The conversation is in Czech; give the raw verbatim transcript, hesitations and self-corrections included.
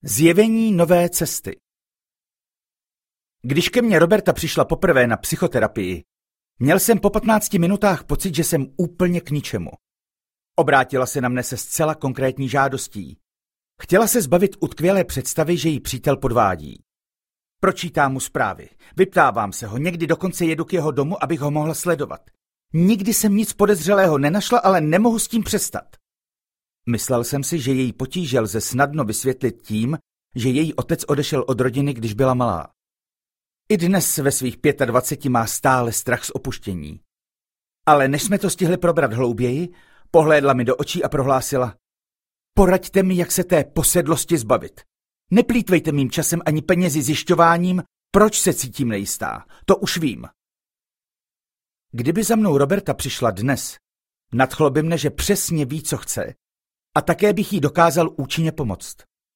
Zjevení nové cesty. Když ke mně Roberta přišla poprvé na psychoterapii, měl jsem po patnácti minutách pocit, že jsem úplně k ničemu. Obrátila se na mne se zcela konkrétní žádostí. Chtěla se zbavit utkvělé představy, že jí přítel podvádí. Pročítám mu zprávy, vyptávám se ho, někdy dokonce jedu k jeho domu, abych ho mohla sledovat. Nikdy jsem nic podezřelého nenašla, ale nemohu s tím přestat. Myslel jsem si, že její potíže lze snadno vysvětlit tím, že její otec odešel od rodiny, když byla malá. I dnes ve svých dvaceti pěti má stále strach z opuštění. Ale než jsme to stihli probrat hlouběji, pohlédla mi do očí a prohlásila: Poraďte mi, jak se té posedlosti zbavit. Neplýtvejte mým časem ani penězi zjišťováním, proč se cítím nejistá. To už vím. Kdyby za mnou Roberta přišla dnes, nadchlo by mne, že přesně ví, co chce, a také bych jí dokázal účinně pomoct.